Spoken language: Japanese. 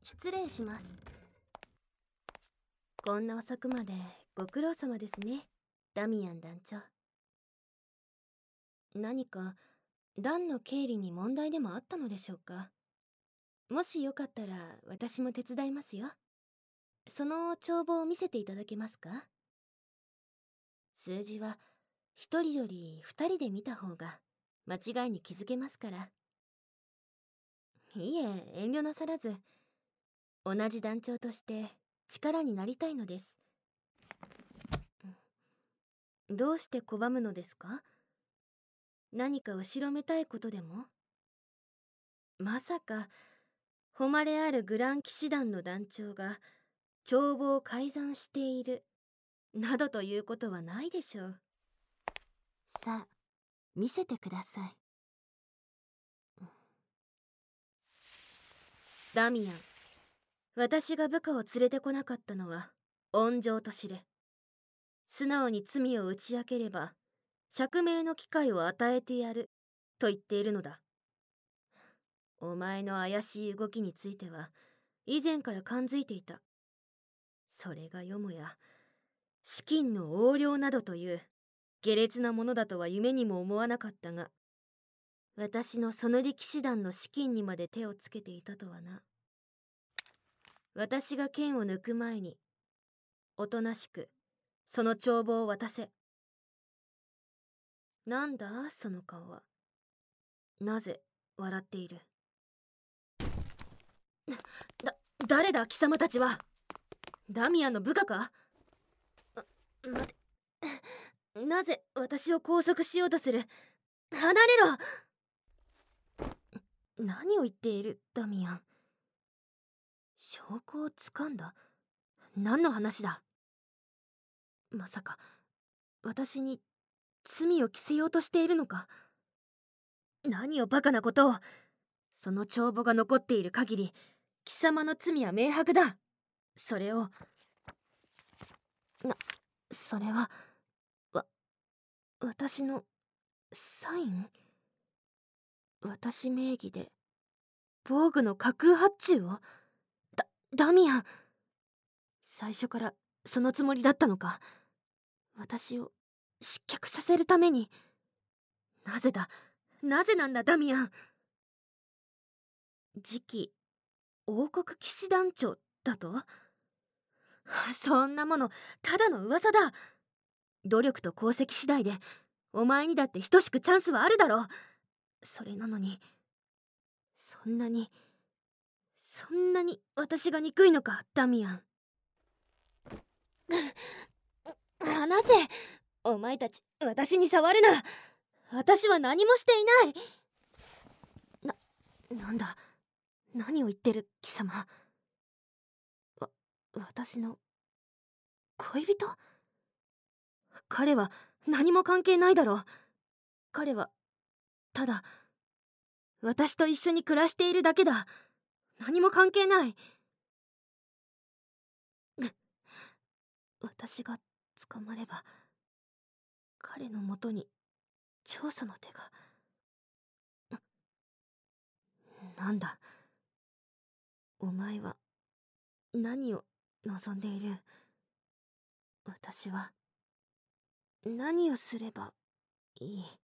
失礼します。こんな遅くまでご苦労様ですね、ダミアン団長。何かダンの経理に問題でもあったのでしょうか。もしよかったら私も手伝いますよ。その帳簿を見せていただけますか。数字は一人より二人で見た方が間違いに気づけますから。いえ、遠慮なさらず。同じ団長として力になりたいのです。どうして拒むのですか。何か後ろめたいことでも。まさか誉れあるグラン騎士団の団長が帳簿を改ざんしているなどということはないでしょう。さあ、見せてください。ダミアン、私が部下を連れてこなかったのは温情と知れ。素直に罪を打ち明ければ釈明の機会を与えてやると言っているのだ。お前の怪しい動きについては以前から感づいていた。それがよもや資金の横領などという下劣なものだとは夢にも思わなかったが、私のその力士団の資金にまで手をつけていたとはな。私が剣を抜く前におとなしくその帳簿を渡せ。なんだその顔は。なぜ笑っている。誰だ貴様たちは。ダミアンの部下か。待て。なぜ私を拘束しようとする。離れろ。何を言っているダミアン。証拠をつかんだ。何の話だ。まさか私に罪を着せようとしているのか。何をバカなことを。その帳簿が残っている限り貴様の罪は明白だ。それをそれは私のサイン。私名義で防具の架空発注を。ダミアン、最初からそのつもりだったのか。私を失脚させるために。なぜだ、なぜなんだダミアン。次期王国騎士団長だと。そんなものただの噂だ。努力と功績次第でお前にだって等しくチャンスはあるだろう。それなのにそんなに私が憎いのかダミアン。離せ。お前たち私に触るな。私は何もしていない。なんだ、何を言ってる貴様。私の恋人。彼は何も関係ないだろう。彼はただ私と一緒に暮らしているだけだ。何も関係ない。私が捕まれば彼のもとに調査の手が。なんだ、お前は何を望んでいる。私は何をすればいい。